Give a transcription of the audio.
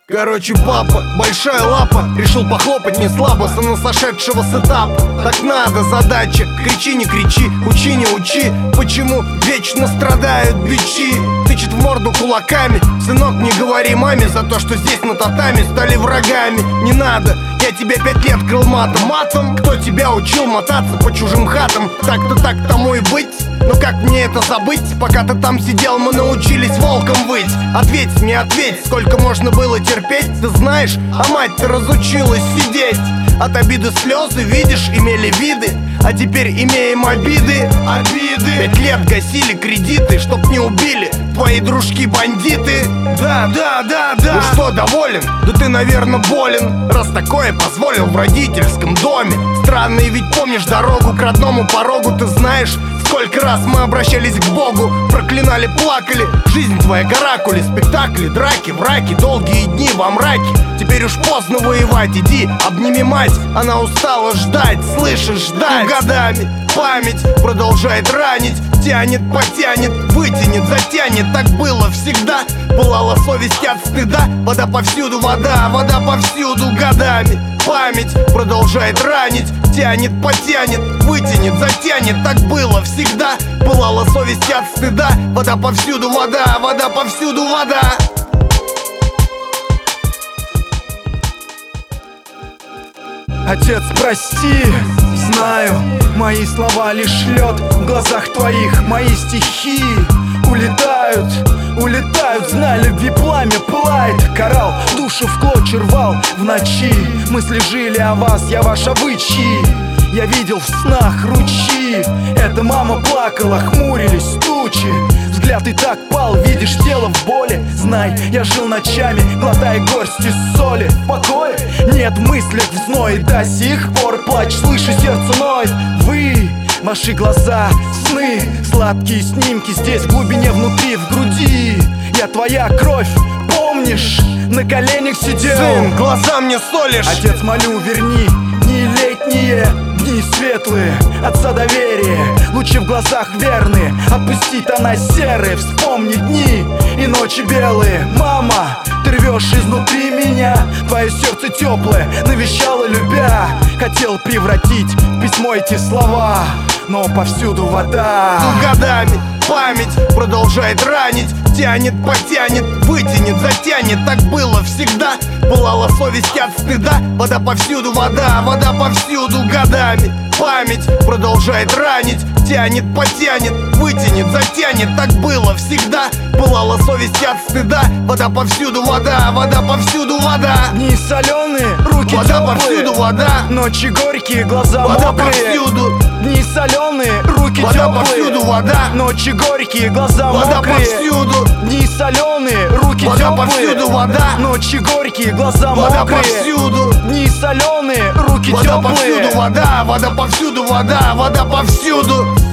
Короче, папа, большая лапа, решил похлопать не слабо на сошедшего с этапа. Так надо, задача, кричи не кричи, учи не учи. Почему вечно страдают бичи? Тычет в морду кулаками. Сынок, не говори маме за то, что здесь на татами стали врагами. Не надо, я тебя 5 лет крыл матом. Матом? Кто тебя учил мотаться по чужим хатам? Так-то так тому и быть. Но как мне это забыть? Пока ты там сидел, мы научились волком выть. Ответь мне, ответь, сколько можно было терпеть? Ты знаешь, а мать-то разучилась сидеть. От обиды слезы, видишь, имели виды. А теперь имеем обиды. 5 лет гасили кредиты, чтоб не убили твои дружки-бандиты. Да. Ну что, доволен? Да ты, наверное, болен, раз такое позволил в родительском доме. Странный, ведь помнишь дорогу к родному порогу? Ты знаешь, сколько раз мы обращались к Богу, проклинали, плакали. Жизнь твоя каракули, спектакли, драки, враки, долгие дни во мраке. Теперь уж поздно воевать, иди, обними мать. Она устала ждать, слышишь, ждать. Годами память продолжает ранить. Тянет, потянет, вытянет, затянет. Так было всегда, пылала совесть от стыда. Вода повсюду, вода повсюду. Годами память продолжает ранить. Тянет, потянет, вытянет, затянет. Так было всегда, пылала совесть от стыда. Вода повсюду, вода повсюду, вода. Отец, прости, знаю, мои слова лишь лед в глазах твоих. Мои стихи улетают, знай, любви пламя пылает. Карал, душу в клочья рвал в ночи. Мысли жили о вас, я ваш обычай. Я видел в снах ручьи. Эта мама плакала, хмурились тучи. Взгляд и так пал, видишь тело в боли. Знай, я жил ночами, глотая горсти соли. В покое нет мыслей в зной. До сих пор плач, слышу, сердце ноет. Вы, ваши глаза, сны, сладкие снимки здесь, в глубине, внутри, в груди. Я твоя кровь, помнишь, на коленях сидел. Сын, глаза мне солишь. Отец, молю, верни дни летние, дни светлые, отца доверие, лучи в глазах верные. Отпусти тона серые, вспомни дни и ночи белые. Мама, ты рвешь изнутри меня, твое сердце теплое навещало, любя. Хотел превратить в письмо эти слова, но повсюду вода. Годами память продолжает ранить. Тянет, потянет, вытянет, затянет. Так было всегда, пылала совесть от стыда. Вода повсюду, вода повсюду. Годами память продолжает ранить. Тянет, потянет, вытянет, затянет. Так было всегда, пылала совесть от стыда. Вода повсюду, вода повсюду, вода. Дни соленые, руки вода теплые, повсюду, вода. ночи горькие, глаза вода мокрые. Повсюду. Дни соленые, руки вода теплые, повсюду, вода. ночи горькие, глаза вода мокрые. Повсюду. Дни соленые, руки вода теплые, повсюду, вода. ночи горькие, глаза вода мокрые. Повсюду. Дни соленые, руки вода теплые. Повсюду, вода повсюду, вода повсюду.